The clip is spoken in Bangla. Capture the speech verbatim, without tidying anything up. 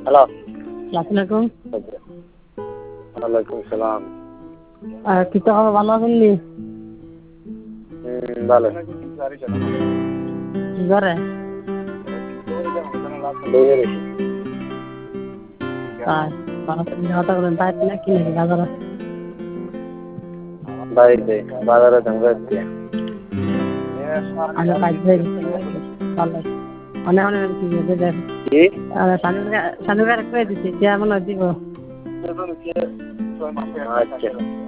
হ্যালো, আসসালামু আলাইকুম। ওয়ালাইকুম সালাম। আর কি তো খবর, ভালো আছেন নি? হুম, ভালো। কি করে? বইয়ে রয়েছি। তাই ভালো কথা বলেন, তাই না কি নাকি বাজারে? বাড়িতে বাজারে ধান যাচ্ছি। আমি কাজ হয়ে গেছি ভালো। অনেক অনেক কি বলতে দেন। কি? সানুকা সানুকা করে দিচ্ছি, যে মনে দিব। আচ্ছা।